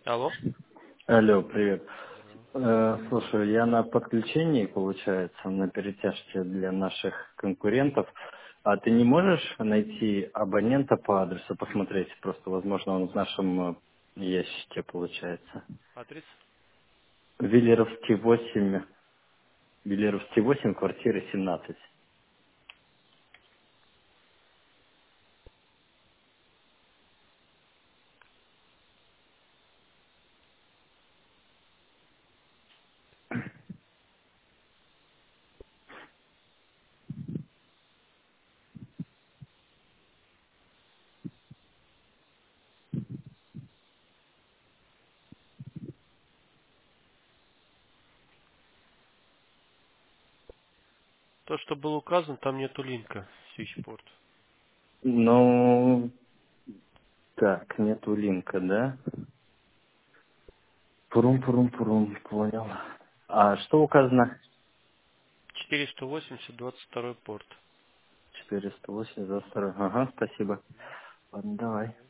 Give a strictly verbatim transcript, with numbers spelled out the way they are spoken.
Алло. Алло, привет. Здорово. Э, слушай, я на подключении, получается, на перетяжке для наших конкурентов. А ты не можешь найти абонента по адресу, посмотреть? Просто, возможно, он в нашем э, ящике, получается. Адрес? Виллеровский восемь, Виллеровский восемь, квартира семнадцать. То, что был указан, там нету линка. Switchport. Ну, так, нету линка, да? Пурум-пурум-пурум, понял. А что указано? четыреста восемьдесят двадцать второй порт. четыреста восемь за второй. Ага, спасибо. Ладно, давай.